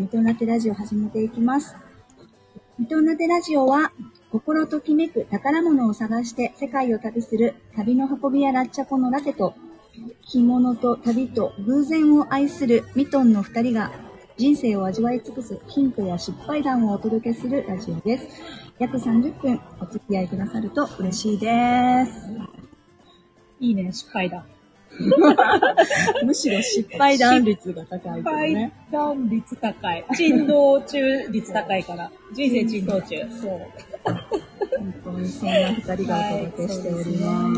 ミトンラテラジオ始めていきます。ミトンラテラジオは、心ときめく宝物を探して世界を旅する旅の運び屋ラッチャポのラテと、着物と旅と偶然を愛するミトンの2人が人生を味わい尽くすヒントや失敗談をお届けするラジオです。約30分お付き合いくださると嬉しいです。 いいね、失敗談。 むしろ失敗談率が高いけどね。 失敗談率高い。珍道中率高いから。人生珍道中。そう。 本当にそんな2人がお届けしております。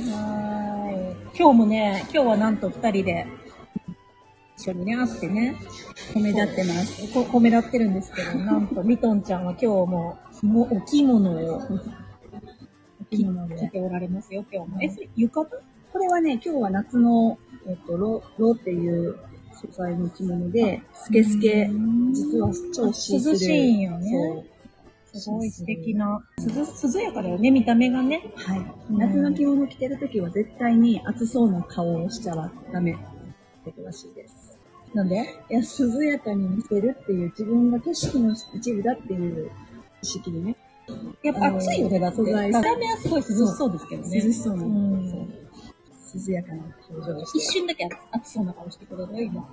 はい。今日はなんと2人で一緒にね、会ってね、 褒め立ってます。 褒め立ってるんですけど、なんとミトンちゃんは今日もお着物を着ておられますよ、今日も。浴衣？ これはね、今日は夏の、ロっていう素材の着物で、スケスケ、実は超シースルー。 涼しいんよね。すごい素敵な、涼やかだよね、見た目がね。 はい。夏の着物着てるときは絶対に暑そうな顔をしちゃダメってことらしいです。 なんで？ いや、涼やかに見せるっていう自分が景色の一部だっていう意識でね。 やっぱ暑いよね、だって。見た目はすごい涼しそうですけどね。 涼しそうなの。涼やかな表情をして。 一瞬だけ暑そうな顔してくれるよ、今。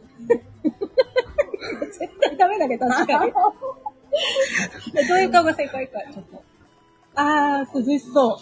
絶対ダメだけど、確かに。どういう顔が正解か、ちょっと。涼しそう。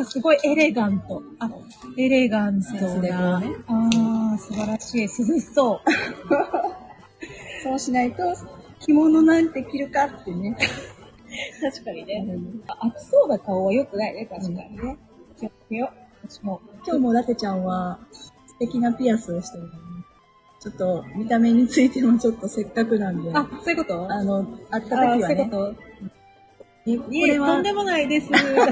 すごいエレガント。エレガントな。 ね、 素晴らしい。涼しそう。 そうしないと、着物なんて着るかってね。 確かにね。暑そうな顔は良くないね、確かにね。気をつけよう。 今日もラテちゃんは素敵なピアスをしてるからね。ちょっと見た目についてもちょっとせっかくなんで。 そういうこと？ 会った時はね。 そういうこと？ これはとんでもないです。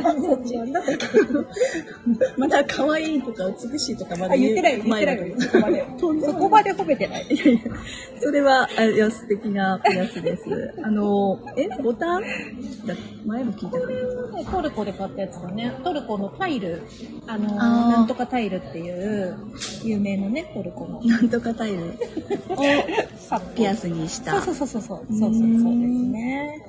まだ可愛いとか美しいとかまだ言ってないよ。そこまで褒めてない。 それは素敵なピアスです。ボタン前も聞いたかな。トルコで買ったやつだね。トルコのタイル、なんとかタイルっていう有名なね、トルコのなんとかタイルをピアスにした。 そうですね。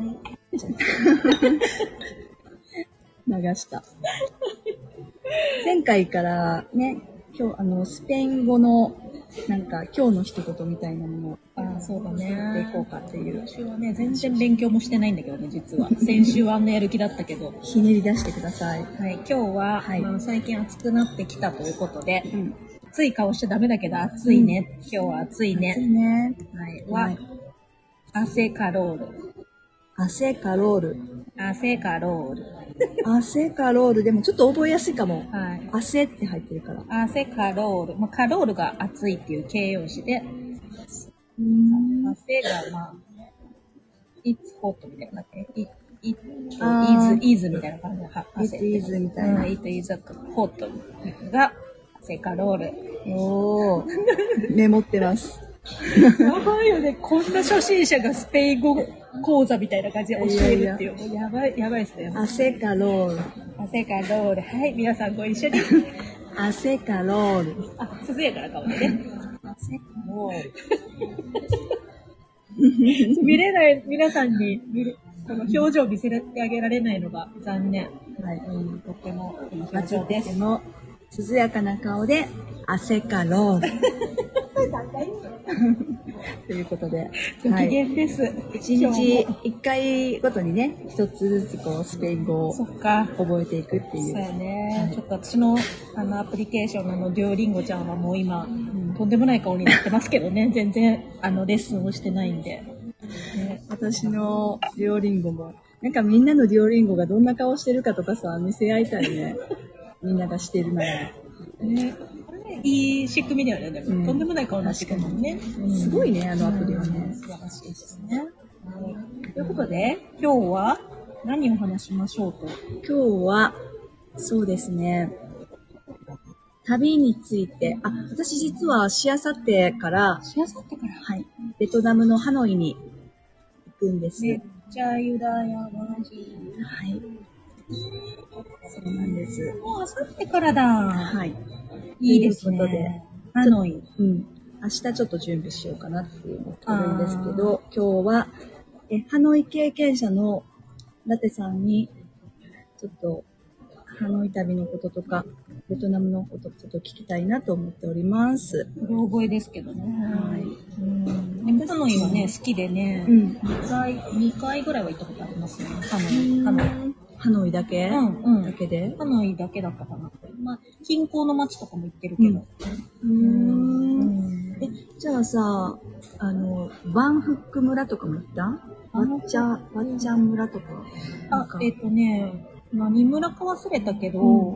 流した。前回からね、今日スペイン語のなんか今日の一言みたいなものをそうだね。 やっていこうかっていう。 私はね、全然勉強もしてないんだけどね、実は。先週はやる気だったけど。 ひねり出してください。 はい、今日は、最近暑くなってきたということで、暑い顔しちゃダメだけど暑いね。今日は暑いね。 暑いね。 はい。アセカロール。 アセカロール。 アセカロール。 アセカロール。でもちょっと覚えやすいかも。 はい。 アセって入ってるから。 アセカロール。カロールが暑いっていう形容詞で、アセがit's hot みたいな。it is みたいな感じで。 it is みたいな。 it is hot がアセカロール。 メモってます。 やばいよね。こんな初心者がスペイン語講座みたいな感じで教えるっていう。やばいですね。 アセカロール。 アセカロール。はい、皆さんご一緒に。 アセカロール。 涼やかな顔でね。 アセカロール。見れない、皆さんにこの表情を見せてあげられないのが残念。 はい。 とってもいい表情です。 涼やかな顔で、アセカロール。ということで、 ご機嫌です。 一日一回ごとにね、一つずつスペイン語を覚えていくっていう。 そうやね。ちょっと私のアプリケーションのデュオリンゴちゃんはもう今、とんでもない顔になってますけどね。全然レッスンをしてないんで。 私のデュオリンゴも、なんかみんなのデュオリンゴがどんな顔してるかとかさ、見せ合いたいね。みんながしてるなら。 いい仕組みだよね。でもとんでもない顔になってくるもんね。 すごいね、アプリはね。 素晴らしいですね。ということで、今日は何を話しましょうと。 今日は、そうですね、旅について、私実はしあさってから、はい、ベトナムのハノイに行くんです。 めっちゃユダヤマジ。 はい。そうなんです。 もうあさってからだ。 はい。 いいですね。ハノイ。 明日ちょっと準備しようかなって思ってるんですけど、今日はハノイ経験者のラテさんにちょっとハノイ旅のこととかベトナムのことちょっと聞きたいなと思っております。 うろ覚えですけどね。 はい。 ハノイはね、好きでね、2回ぐらいは行ったことありますね。 ハノイだけ、だけでハノイだけだったかな。まあ、近郊の町とかも行ってるけど。 じゃあさ、バンフック村とかも行った？ワッチャン村とか。 何村か忘れたけど、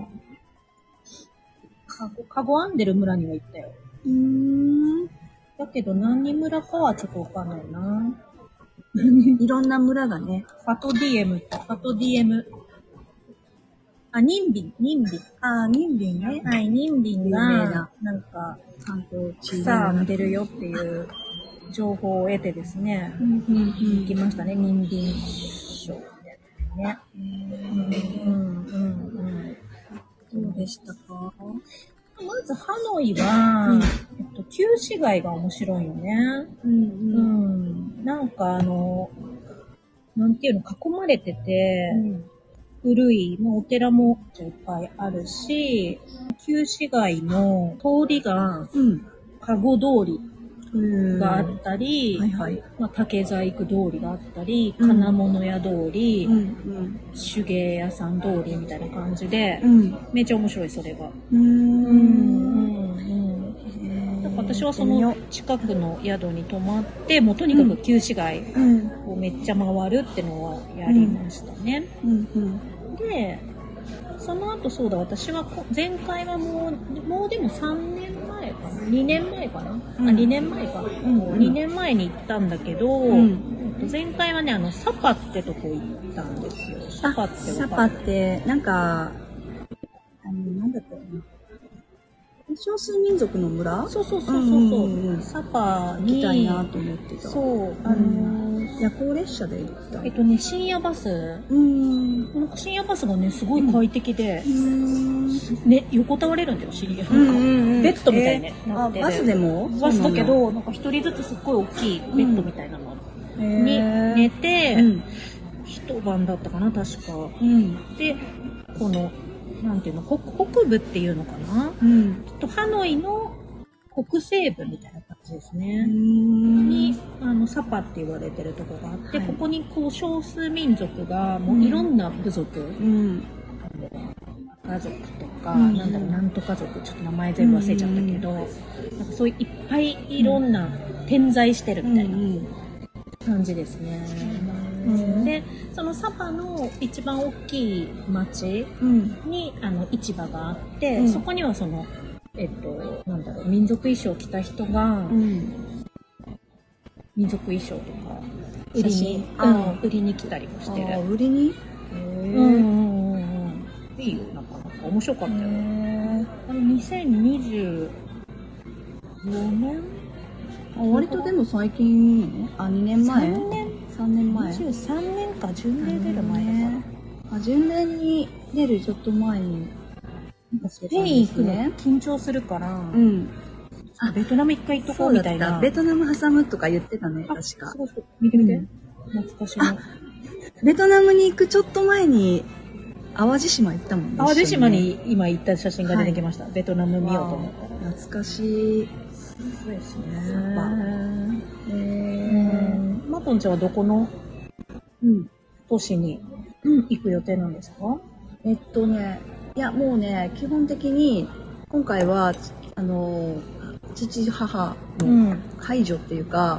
カゴアンデル村には行ったよ。だけど何村かはちょっとわかんないな。 いろんな村がね。 ファトディエム。ニンビン。 ニンビンね。 はい、ニンビンが、なんか、 観光地草が出るよっていう情報を得てですね、行きましたね、ニンビンショーでね。 どうでしたか？ まずハノイは、旧市街が面白いよね。なんかなんていうの、囲まれてて、古い、お寺もいっぱいあるし、旧市街の通りが、カゴ通りがあったり、竹細工通りがあったり、金物屋通り、手芸屋さん通りみたいな感じで、めっちゃ面白い、それが。私はその近くの宿に泊まって、もうとにかく旧市街をめっちゃ回るってのはやりましたね。で、その後そうだ、私は前回はもうでも3年前かな ?2 年前かな、2年前か。2年前に行ったんだけど、前回はね、サパってとこ行ったんですよ。サパって、 なんか、なんだったかな。少数民族の村？ そう。サパに。 行きたいなと思ってた。 そう。 夜行列車で行った。 深夜バス。なんか深夜バスがね、すごい快適で、ね、横たわれるんだよ、深夜。なんか、ベッドみたいになってる。 バスでも？ バスだけど、なんか一人ずつすっごい大きいベッドみたいなのに寝て、一晩だったかな、確か。で、この、なんていうの、北部っていうのかな、きっとハノイの北西部みたいな感じですね。に、サパって言われてるとこがあって、ここにこう少数民族が、もういろんな部族、家族とか、なんと家族、ちょっと名前全部忘れちゃったけど、なんかそういういっぱいいろんな点在してるみたいな感じですね。で、そのサパの一番大きい町に、市場があって、そこにはその、民族衣装を着た人が、民族衣装とか、売りに来たりもしてる。 売りに？ いいよ、なかなか面白かったよ。2024年？ 割とでも最近、2年前？3年前。 23年か、巡礼出る前だ。 巡礼に出るちょっと前に。 スペイン行くの緊張するから、ベトナム一回行っとこうみたいな。 ベトナム挟むとか言ってたね、確か。 そう。見て。懐かしいの。 ベトナムに行くちょっと前に、淡路島行ったもんね。 淡路島に今行った写真が出てきました。ベトナム見ようと思ったら。懐かしい。 そうですね。マトンちゃんはどこの都市に行く予定なんですか？ いや、もうね、基本的に、今回は、父、母の介助っていうか、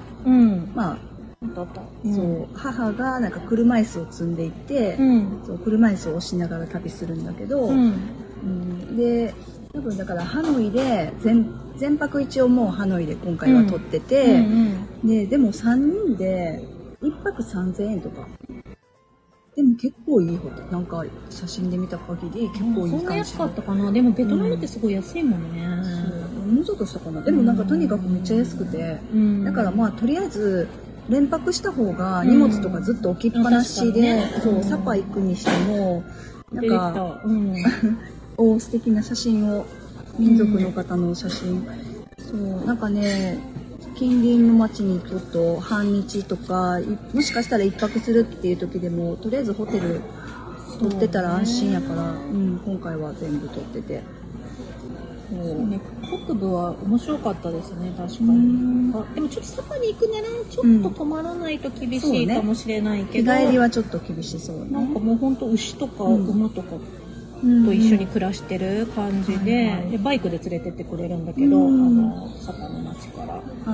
そう、母がなんか車椅子を積んでいて、そう車椅子を押しながら旅するんだけど、で、多分だからハノイで、全泊一応もうハノイで今回は撮ってて、でも3人で1泊3000円とか。でも結構いいホテル。なんか写真で見た限り結構いい感じ。 そんな安かったかな。でもベトナムってすごい安いもんね。 もうちょっとしたかな。でもなんかとにかくめっちゃ安くて。だからまあとりあえず連泊した方が荷物とかずっと置きっぱなしで、そう、サパ行くにしても、なんか、素敵な写真を、民族の方の写真そう、なんかね、近隣の町にちょっと半日とか、もしかしたら一泊するっていう時でも、とりあえずホテル取ってたら安心やから、今回は全部取ってて。 そうね、北部は面白かったですね、確かに。でもちょっと坂に行くなら、ちょっと泊まらないと厳しいかもしれないけど。 日帰りはちょっと厳しそうね。 なんかもうほんと牛とか馬とかと一緒に暮らしてる感じで、でバイクで連れてってくれるんだけど、坂の町から。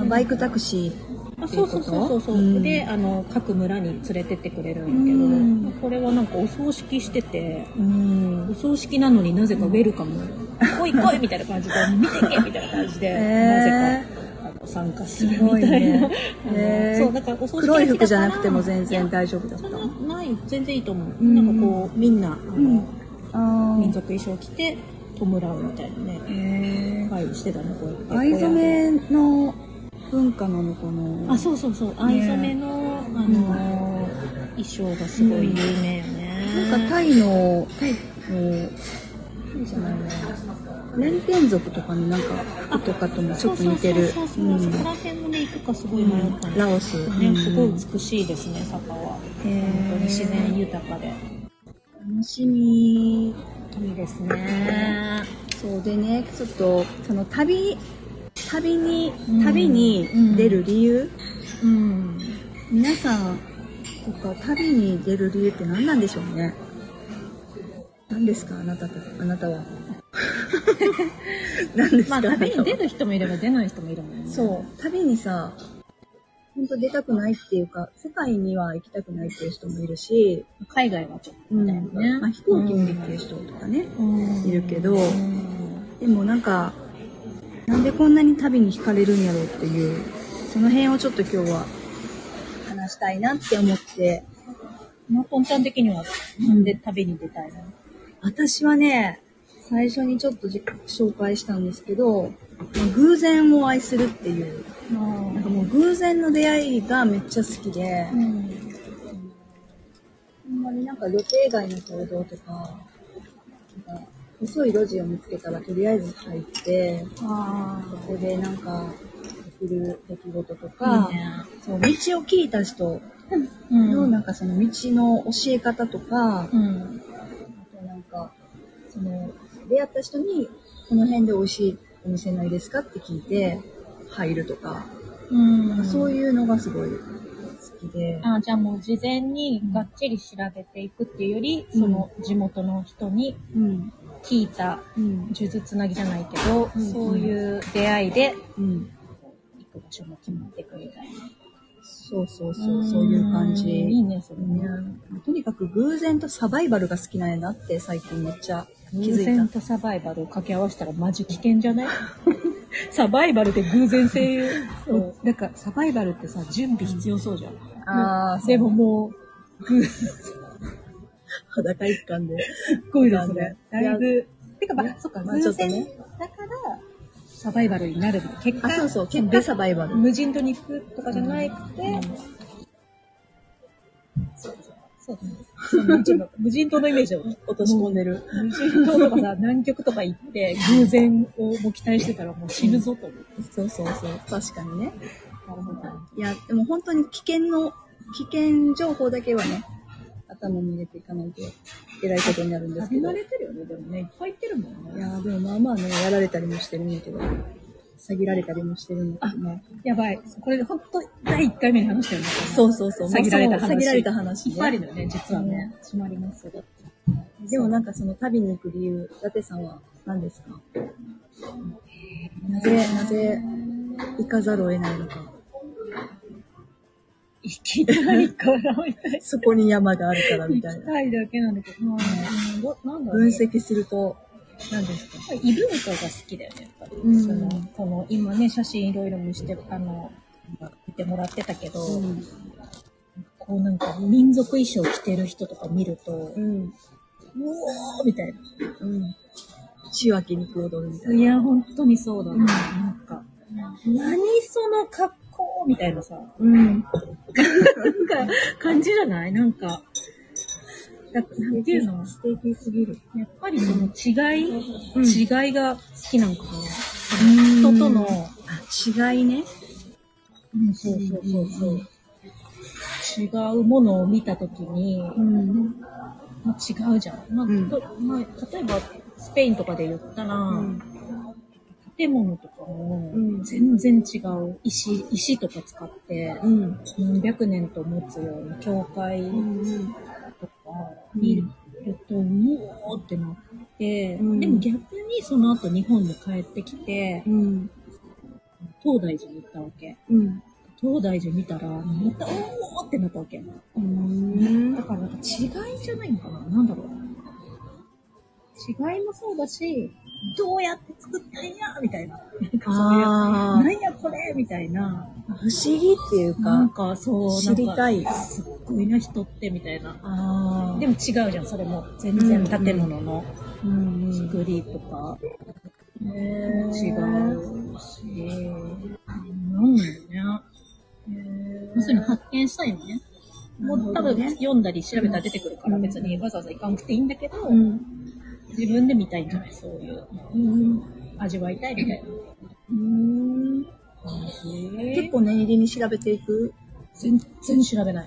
バイクタクシー。 そう。で、各村に連れてってくれるんだけど、これはなんかお葬式してて、お葬式なのになぜかウェルカム、来い来いみたいな感じで、見てけみたいな感じで、なぜか参加するみたいな。そう、だからお葬式黒い服じゃなくても全然大丈夫だった。 全然いいと思う。なんかこう、みんな、民族衣装着て、弔うみたいなね。会してたね、こうやって。 藍染めの文化なのかな。 そう。藍染めの、衣装がすごい有名よね。 なんかタイのじゃないね。連天族とかのなんかとかともちょっと似てる。 そこら辺もね、行くかすごい迷ったね。 ラオス。 ね、すごい美しいですね、坂は。本当に自然豊かで。 楽しみ。 いいですね。 そうでね、ちょっと、その旅に出る理由、皆さんとか旅に出る理由って何なんでしょうね。何ですか、あなたは。何ですか。 旅に出る人もいれば出ない人もいるもんね。 そう、旅にさ、本当出たくないっていうか、世界には行きたくないっていう人もいるし、 海外はちょっとね、 飛行機無理っていう人とかね、いるけど、でもなんか、なんでこんなに旅に惹かれるんやろうっていう、その辺をちょっと今日は話したいなって思って。 まこんちゃん的にはなんで旅に出たいの？ 私はね、最初にちょっと紹介したんですけど、偶然を愛するっていう、なんかもう偶然の出会いがめっちゃ好きで、ほんまになんか予定外の行動とか、細い路地を見つけたらとりあえず入って、そこでなんか起きる出来事とか、そう道を聞いた人のなんかその道の教え方とか、あとなんかその出会った人にこの辺で美味しいお店ないですかって聞いて入るとか、なんかそういうのがすごい好きで。 じゃあもう事前にがっちり調べていくっていうより、その地元の人に聞いた呪術つなぎじゃないけど、そういう出会いで行く場所も決まっていくみたいな。 そういう感じ。 いいね、それね。 とにかく偶然とサバイバルが好きなんやなって最近めっちゃ気づいた。 偶然とサバイバルを掛け合わせたらマジ危険じゃない？サバイバルで偶然性。だからサバイバルってさ、準備必要そうじゃん。でももう、 裸一貫で。 すっごいですね。だいぶ。てか、そっか、偶然ね。だから、サバイバルになる。結果、 結果サバイバル。 無人島に行くとかじゃなくて、そうだね。無人島のイメージを落とし込んでる。無人島とかさ、南極とか行って、偶然をもう期待してたらもう死ぬぞと思う。 そう。確かにね。なるほど。いや、でも本当に危険情報だけはね、頭に入れていかないと偉いことになるんですけど。 慣れてるよね、でもね。いっぱい行ってるもんね。 いや、でもまあね、やられたりもしてるんだけど。詐欺られたりもしてるんだけどね。 やばい。これ本当第1回目に話したよね。 そう。 詐欺られた話。 詐欺られた話、 いっぱいあるのよね、実はね。閉まりますが。 でもなんかその旅に行く理由、伊達さんは何ですか？なぜ行かざるを得ないのか。 行きたいからみたいな。 そこに山があるからみたいな。 行きたいだけなんだけど。 分析すると、何ですか？ 異文化が好きだよね、やっぱり。この今ね、写真いろいろ見て見てもらってたけど、こうなんか民族衣装着てる人とか見ると、うおーみたいな。 血湧き肉踊るみたいな。 いや、本当にそうだね。なんか、何その格好みたいなさ。なんか、感じじゃない？なんか、なんていうの？ 素敵すぎる。 やっぱりその違いが好きなんかな。人との違いね。 そうそうそうそう。違うものを見たときに、まあ、違うじゃん。まあ例えば、スペインとかで言ったら、建物とかも全然違う。石とか使って、何百年と持つような教会とか見ると、うおーってなって、でも逆にその後日本に帰ってきて、東大寺に行ったわけ。東大寺見たら、また、おーってなったわけ。だからなんか違いじゃないのかな、なんだろう。違いもそうだし、どうやって作ったんやみたいな。そういう、なんやこれみたいな。 不思議っていうか、 なんかそう、 知りたい。 すっごいな人ってみたいな。でも違うじゃん、それも。全然建物の作りとか。違うし。なんだよね。要するに発見したいよね。もう多分読んだり調べたら出てくるから別にわざわざ行かなくていいんだけど、自分で見たいんじゃない？そういう。味わいたいみたいな。 結構念入りに調べていく？ 全然調べない。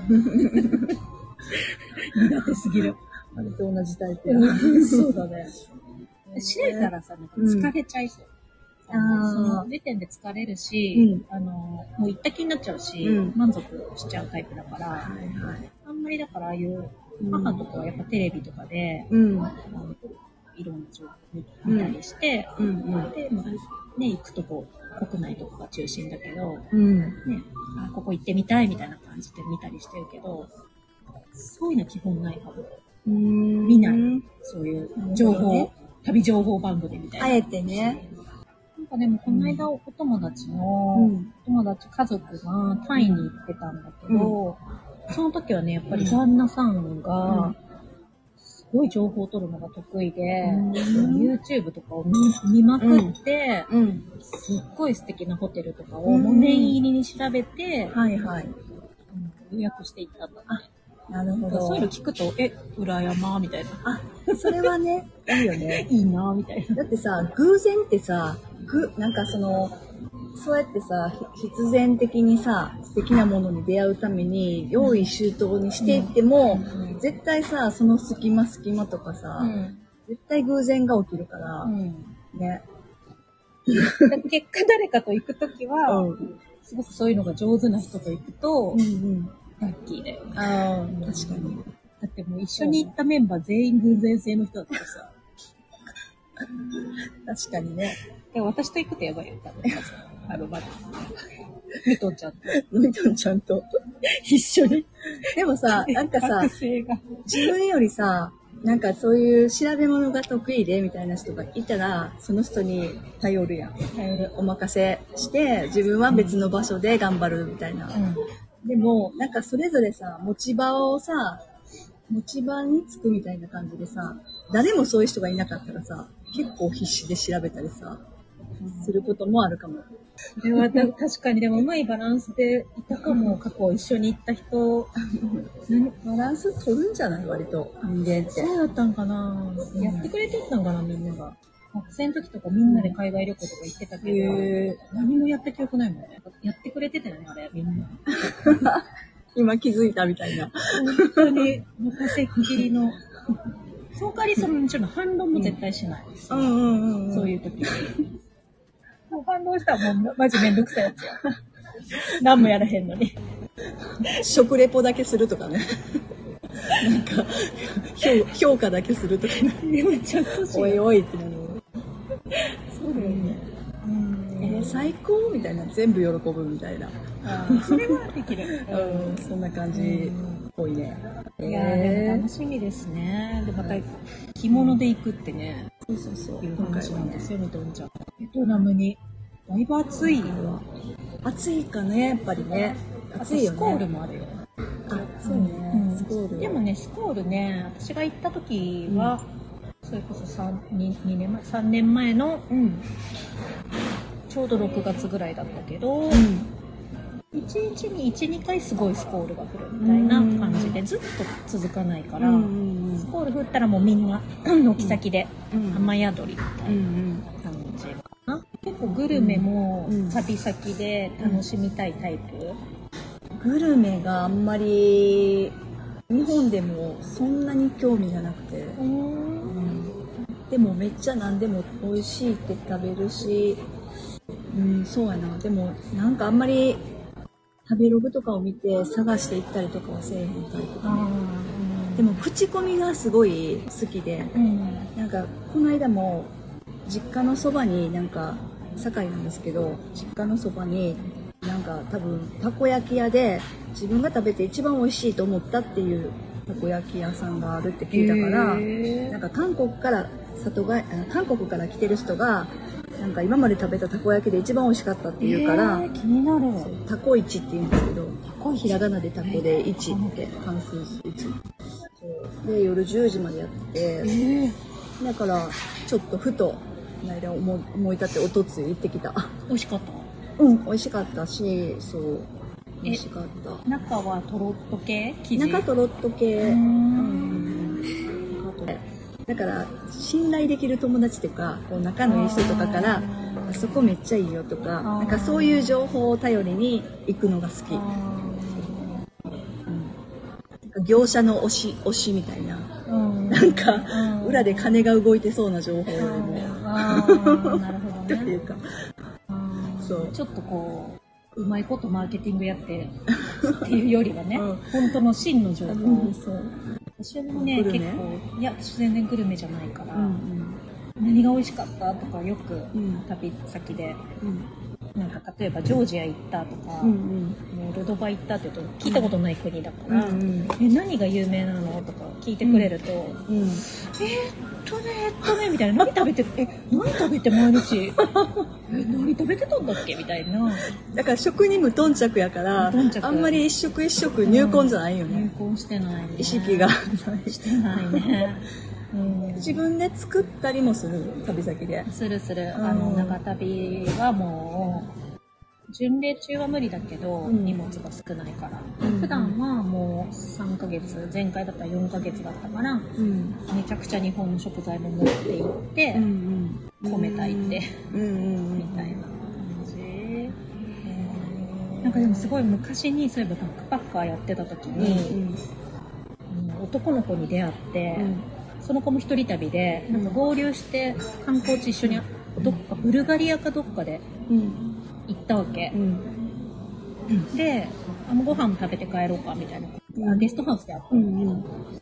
苦手すぎる。 あれと同じタイプ。 そうだね。調べたらさ、なんか疲れちゃいそう。その時点で疲れるし、もう行った気になっちゃうし、満足しちゃうタイプだから、あんまりだからああいう母とかはやっぱテレビとかで、いろんな情報見たりして、で、ね、行くとこ国内とかが中心だけど、ね、ここ行ってみたいみたいな感じで見たりしてるけど、そういうの基本ないかも。見ない。そういう情報、旅情報番組みたいな。 あえてね。 なんかでもこの間お友達の、家族がタイに行ってたんだけど、その時はね、やっぱり旦那さんが、すごい情報を取るのが得意で、YouTube とかを 見まくって、すっごい素敵なホテルとかをもう念入りに調べて、予約していったんだね。 なるほど。 そういうの聞くと、裏山みたいな。 それはね、いいよね。 いいなみたいな。 だってさ、偶然ってさ、なんかそうやってさ、必然的にさ、素敵なものに出会うために、用意周到にしていっても、絶対さ、その隙間とかさ、絶対偶然が起きるから、ね。 結果誰かと行くときは、すごくそういうのが上手な人と行くと、ラッキーだよね。 確かに。 だってもう一緒に行ったメンバー全員偶然性の人だったらさ。 確かにね。 で私と行くとやばいよ、多分。まだ。ミトンちゃんと。一緒に。 でもさ、なんかさ、自分よりさ、なんかそういう調べ物が得意でみたいな人がいたら、その人に頼るやん。お任せして、自分は別の場所で頑張るみたいな。でも、なんかそれぞれさ、持ち場につくみたいな感じでさ、誰もそういう人がいなかったらさ、結構必死で調べたりさ、することもあるかも。 でも確かにでもうまいバランスでいたかも、過去一緒に行った人。 バランス取るんじゃない？割と人間って。 そうだったんかな、やってくれてたんかなみんなが。学生の時とかみんなで海外旅行とか行ってたけど、何もやった記憶ないもんね。やってくれてたよね、あれ、みんな。 今気づいたみたいな。 本当に、昔っきりの。その代わりもちろん反論も絶対しない。そういう時。もう反論したらもうマジめんどくさいやつや。何もやらへんのに。 食レポだけするとかね。なんか評価だけするとかね。 めっちゃ欲しい。 おいおいってなる。 そうだよね。 最高みたいな、全部喜ぶみたいな。 それはできる。 そんな感じっぽいね。 いやでも楽しみですね。でまた着物で行くってね。 そういう話なんですよ、みとんちゃん。ベトナムにだいぶ暑いわ。 暑いかね、やっぱりね。暑いよね。 スコールもあるよ。 そうね。スコール。 でもね、スコールね、私が行った時は、それこそ3年前の、ちょうど6月ぐらいだったけど、1日に1、2回すごいスコールが降るみたいな感じで、ずっと続かないから、スコール降ったらもうみんな軒先で雨宿りみたいな感じかな。結構グルメも旅先で楽しみたいタイプ？ グルメがあんまり日本でもそんなに興味がなくて、でもめっちゃ何でも美味しいって食べるし、そうやな。でもなんかあんまり食べログとかを見て探していったりとかはせえへんタイプかな。でも口コミがすごい好きで、なんかこの間も実家のそばになんか堺なんですけど、実家のそばになんか多分たこ焼き屋で自分が食べて一番美味しいと思ったっていうたこ焼き屋さんがあるって聞いたから、なんか韓国から来てる人がなんか今まで食べたたこ焼きで一番美味しかったって言うから、 気になる。 たこいちって言うんですけど、ひらがなでたこで1って関数1で夜10時までやって、だからちょっとふとこの間思い立っておとつい行ってきた。 美味しかった？ 美味しかったし、そう美味しかった。 中はトロッと系？ 中トロッと系。だから信頼できる友達とかこう仲のいい人とかからあそこめっちゃいいよとか、なんかそういう情報を頼りに行くのが好き。業者の推しみたいな、なんか裏で金が動いてそうな情報よりも、 なるほどね。 というか、そうちょっとこううまいことマーケティングやってっていうよりはね、本当の真の情報。私もね、結構、いや、私全然グルメじゃないから、何が美味しかったとかよく旅先で、なんか例えばジョージア行ったとか、モルドバ行ったって言うと聞いたことない国だから、何が有名なのとか聞いてくれると、みたいな、何食べて毎日何食べてたんだっけみたいな。 だから食に無頓着やから、あんまり一食一食入魂じゃないよね。 入魂してないね。 意識がしてないね。 自分で作ったりもする、旅先で。 する。長旅はもう巡礼中は無理だけど、荷物が少ないから、普段はもう3ヶ月、前回だったら4ヶ月だったから、めちゃくちゃ日本の食材も持って行って、米炊いて、みたいな感じ。なんかでもすごい昔にそういえばバックパッカーやってた時に、男の子に出会って、その子も一人旅でなんか合流して観光地一緒にどっかブルガリアかどっかで行ったわけ、でご飯食べて帰ろうかみたいな、ゲストハウスであった、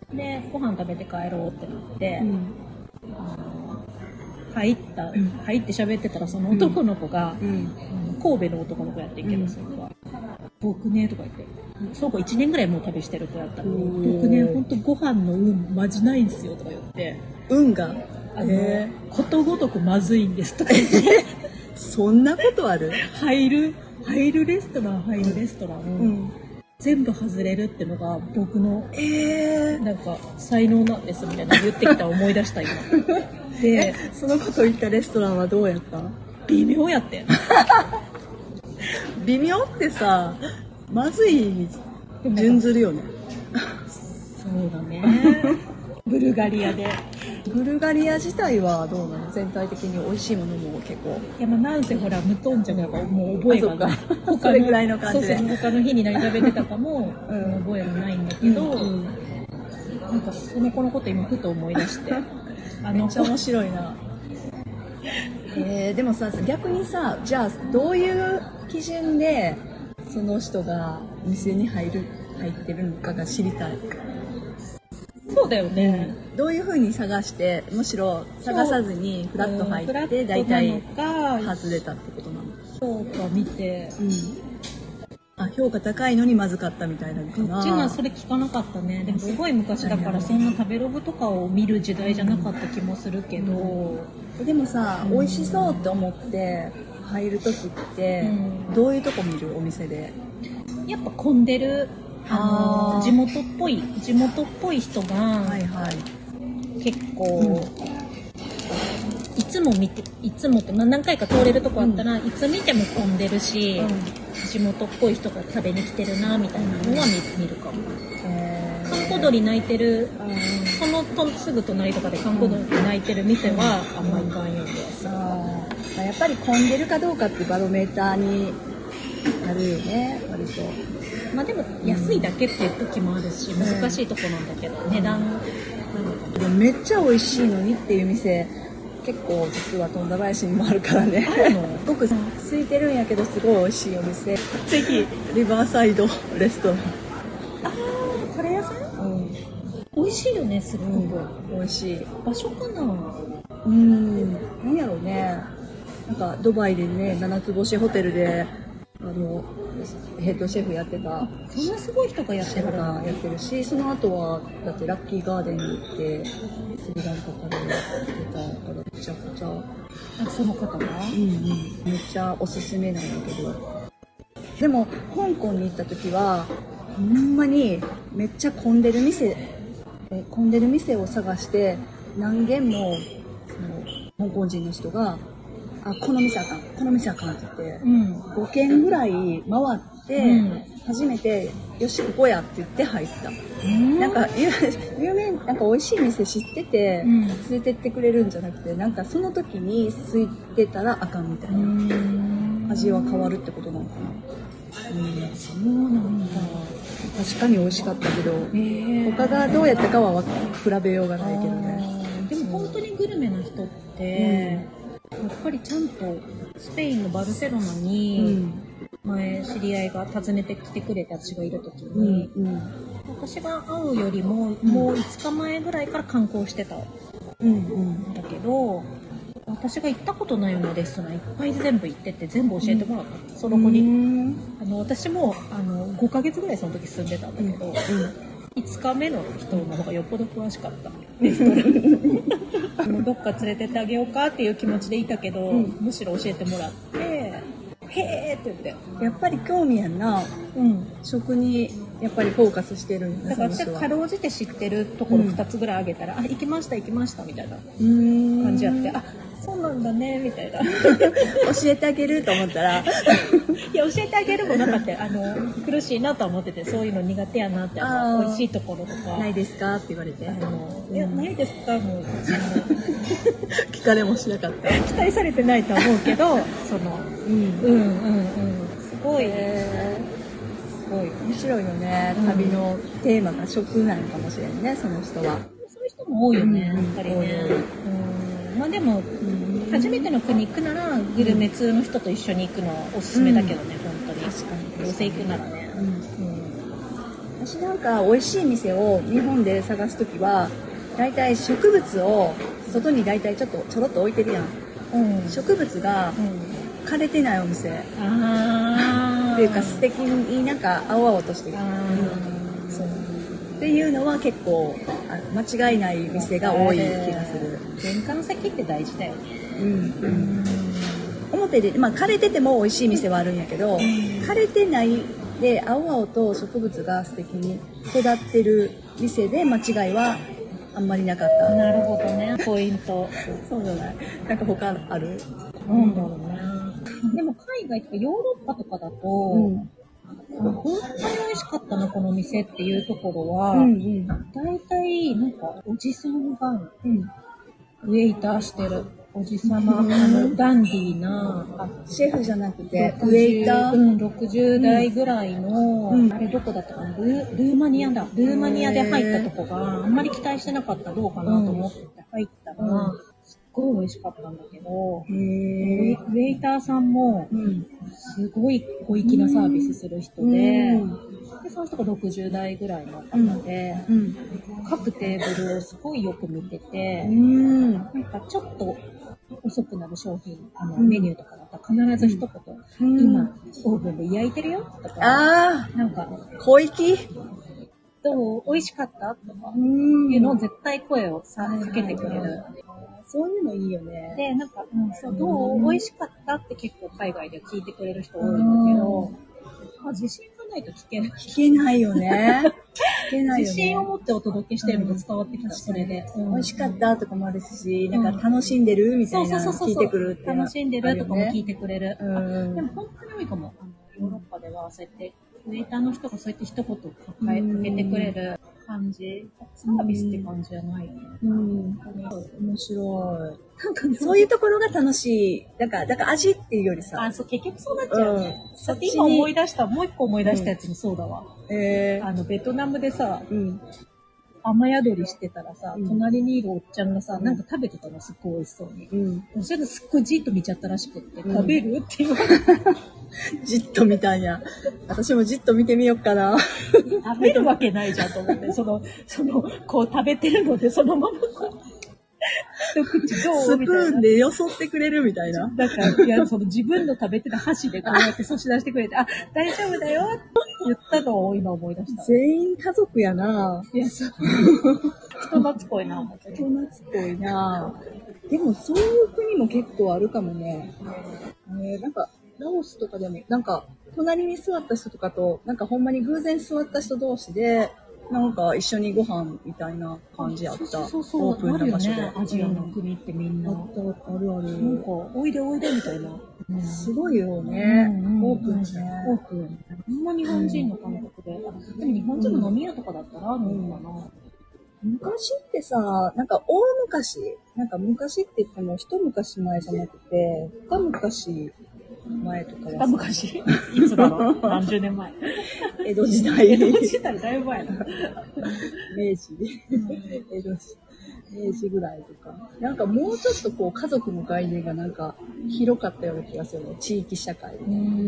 でご飯食べて帰ろうってなって、入って喋ってたらその男の子が、神戸の男の子やってんけど、それは僕ねとか言って、その子1年ぐらいもう旅してる子やったのに、僕ねほんとご飯の運マジないんですよとか言って、 運がことごとくまずいんですとか言ってそんなことある？ 入るレストラン、全部外れるってのが僕の、なんか才能なんですみたいな言ってきた思い出した今で、 そのこと言ったレストランはどうやった？ 微妙やって微妙ってさ、まずいに準ずるよね。 そうだねブルガリア自体はどうなの？全体的に美味しいものも結構。 いや、なんせほら無頓着だからもう覚えがない。 それぐらいの感じで。 他の日に何食べてたかも、覚えがないんだけど、なんかその子のこと今ふと思い出してめっちゃ面白いな。でもさ、逆にさ、じゃあどういう基準でその人が店に入ってるのかが知りたい。 そうだよね、 どういう風に探して、むしろ探さずにフラッと入って大体外れたってことなの？ 評価見て、 評価高いのにまずかったみたいなのかな。 うちはそれ聞かなかったね。でもすごい昔だからそんな食べログとかを見る時代じゃなかった気もするけど、 でもさ、美味しそうって思って入る時って、どういうとこ見る？お店でやっぱ混んでる、地元っぽい人が、結構、いつもって、何回か通れるとこあったら、いつ見ても混んでるし、地元っぽい人が食べに来てるなみたいなのは見るかも。観光鳥鳴いてる、そのすぐ隣とかで観光鳥鳴いてる店はあんまり行かんようにはする。 やっぱり混んでるかどうかってバロメーターになるよね、割と。 まあでも安いだけっていう時もあるし、難しいとこなんだけど、値段でもめっちゃ美味しいのにっていう店結構実は富田林にもあるからね。すごく空いてるんやけどすごい美味しいお店。ぜひリバーサイドレストラン。 カレー屋さん？美味しいよね、すっごく。 美味しい。 場所かな？ なんやろうね。なんかドバイでね、7つ星ホテルでヘッドシェフやってた。 そんなすごい人がやってるやってるし、その後はだってラッキーガーデンに行ってスリランカカレーやってたからめちゃくちゃ。 その方が？ めっちゃおすすめなんだけど。でも香港に行った時はほんまにめっちゃ混んでる店を探して何軒も香港人の人がこの店あかんって言って、5軒ぐらい回って初めて、よしここやって言って入った。なんか有名なんか美味しい店知ってて連れてってくれるんじゃなくて、なんかその時に空いてたらあかんみたいな。味は変わるってことなのかな。 そうなんだ。 確かに美味しかったけど、他がどうやったかは比べようがないけどね。 でも本当にグルメな人って、やっぱりちゃんとスペインのバルセロナに前知り合いが訪ねてきてくれて、私がいる時に、私が会うよりももう5日前ぐらいから観光してたんだけど、私が行ったことないようなレストランいっぱい全部行ってて全部教えてもらった、その子に。私も5ヶ月ぐらいその時住んでたんだけど、5日目の人の方がよっぽど詳しかったレストラン。もうどっか連れてってあげようかっていう気持ちでいたけど、むしろ教えてもらって、へーって言って。 やっぱり興味やんな。食にやっぱりフォーカスしてるんだ。 だから私はかろうじて知ってるところ2つぐらいあげたら、行きましたみたいな感じやって、そうなんだねみたいな。教えてあげると思ったら、 いや教えてあげるもなかった。苦しいなとは思ってて、そういうの苦手やなって、美味しいところとかないですかって言われて、 いやないですかもう聞かれもしなかった。 期待されてないと思うけど、すごい。すごい面白いよね。旅のテーマが食なのかもしれないね、その人は。 そういう人も多いよね、やっぱりね。まあでも、初めての国行くならグルメ通の人と一緒に行くのはおすすめだけどね、本当に。確かに。どうせ行くならね。 私なんか美味しい店を日本で探すときは、だいたい植物を外にだいたいちょろっと置いてるやん。植物が枯れてないお店。っていうか素敵になんか青々としてる。そうっていうのは結構間違いない店が多い気がする。 玄関先って大事だよね。 表で、枯れてても美味しい店はあるんやけど、枯れてないで青々と植物が素敵に育ってる店で間違いはあんまりなかった。 なるほどね、ポイント。 そうじゃない。なんか他ある？ なんだろうね。でも海外とかヨーロッパとかだと、本当に美味しかったなこの店っていうところは、だいたいなんかおじさんがウェイターしてるおじさま、ダンディーなシェフじゃなくてウェイター、 60代ぐらいの、あれどこだったかな、ルーマニアで入ったとこがあんまり期待してなかった、どうかなと思って入ったら、すっごい美味しかったんだけど、ウェイターさんもすごい小粋なサービスする人で、その人が60代ぐらいの方で、各テーブルをすごいよく見てて、なんかちょっと遅くなる商品、メニューとかだったら必ず一言、今オーブンで焼いてるよとか、なんか小粋、 どう美味しかったとかいうのを絶対声をかけてくれる。 そういうのいいよね。 で、なんか、どう美味しかったって結構海外で聞いてくれる人多いんだけど、自信がないと聞けない。 聞けないよね。 自信を持ってお届けしてるのが伝わってきた、それで。 美味しかったとかもあるし、なんか楽しんでるみたいな聞いてくるって。 楽しんでるとかも聞いてくれる。でも本当に多いかも。ヨーロッパではそうやって、ウェイターの人がそうやって一言かけてくれる。 感じ。サービスって感じじゃない。 面白い。なんかそういうところが楽しい。だから味っていうよりさ。 そう、結局そうなっちゃうね。だって今思い出した、もう一個思い出したやつもそうだわ。ベトナムでさ、雨宿りしてたらさ、隣にいるおっちゃんがさ、なんか食べてたの、すっごい美味しそうに。それですっごいじっと見ちゃったらしくって、食べるって言われて。 じっと見たんや。私もじっと見てみようかな。 食べるわけないじゃんと思って、こう食べてるので、そのまま一口どうスプーンでよそってくれるみたいな。 だから、自分の食べてた箸でこうやって差し出してくれて、大丈夫だよって言ったのを今思い出した。 全員家族やな。 いや、そう。人懐っこいな。 人懐っこいな。でもそういう国も結構あるかもね。なんか、ラオスとかでも、なんか、隣に座った人とかと、なんかほんまに偶然座った人同士で、なんか一緒にご飯みたいな感じあった。 そうオープンな場所で。アジアの国ってみんな。 ある。 なんか、おいでみたいな。 すごいよね。オープンね。 オープン。ほんま日本人の感覚で。でも日本人の飲み屋とかだったらあるのかな。 昔ってさ、なんか大昔、なんか昔って言っても一昔前じゃなくて、二昔前とかは。 二昔いつだろう何十年前。 江戸時代。 江戸時代だいぶ前だ。 明治。明治ぐらいとか。なんかもうちょっとこう家族の概念がなんか広かったような気がするね。地域社会で。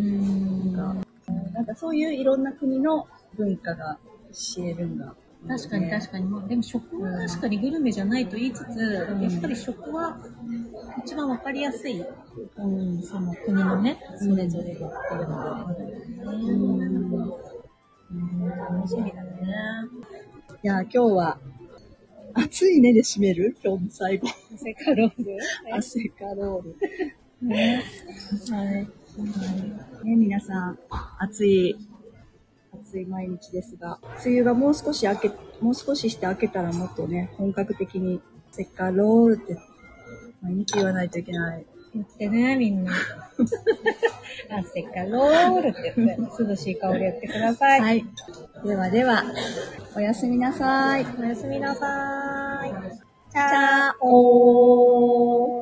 なんかそういういろんな国の文化が知れるんだ。 確かに。でも食は確かにグルメじゃないと言いつつ、やっぱり食は一番わかりやすい。その国のね、それぞれがっていうので。楽しみだね。 いや、今日は、暑いねで締める？今日の最後。 汗カロール。 汗カロール。ね。はい。ね、皆さん、暑い毎日ですが、梅雨がもう少しして明けたらもっとね、本格的に汗カロールって毎日言わないといけない。 言ってね、みんな。汗カロールって言って、涼しい香りやってください。 はい。では、おやすみなさい。 おやすみなさい。 チャオー。